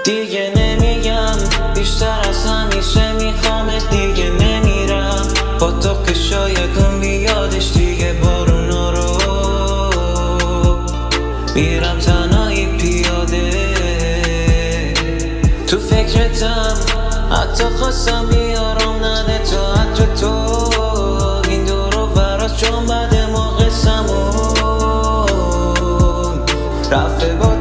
دیگه نمیگم بیشتر از همیشه میخوامت، دیگه نمیرم با تو که شاید اون بیادش دیگه بارونا رو. میرم تنهایی پیاده تو فکرتم، حتی خواستم بیارم نده تا حتی تو این دورو براست، چون بعد ما قسمون رفته با